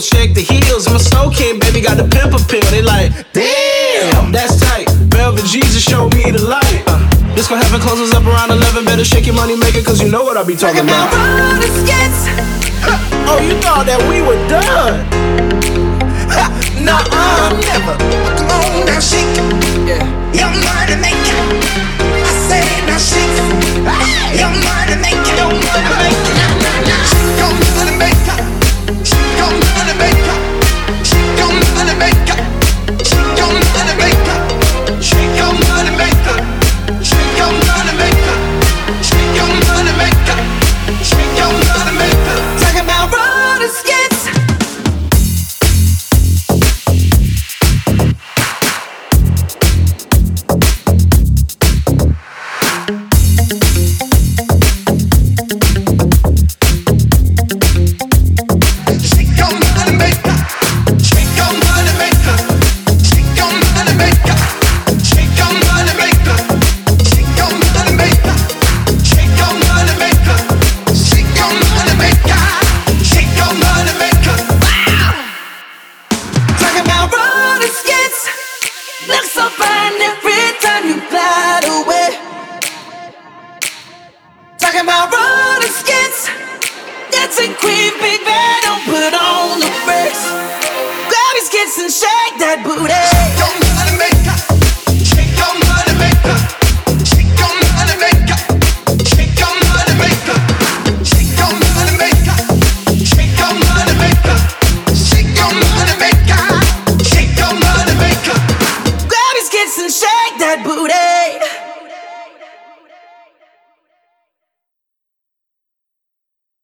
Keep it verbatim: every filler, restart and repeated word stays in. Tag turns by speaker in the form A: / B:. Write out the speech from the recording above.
A: wheels, shake the heels. I'm a snow king, baby, got the pimp pill. They like, damn, that's tight. Velvet Jesus showed me the light. Uh, this for heaven closes up around eleven. Better shake your money maker, cause you know what I be talking about.
B: Roller skates.
A: Oh, you thought that we were done? Nuh-uh, never.
B: Come on now, shake it.
A: Yeah.
B: Your money maker. I said now shake it. Your money maker. Your money maker. Nah, nah, nah. Shake your money maker. Shake your money maker. Shake your money maker. Shake your money maker. Shake your money maker. Shake your money maker. Shake your money maker. Shake your money maker. Talking about roller skates. And shake that booty. Shake your money,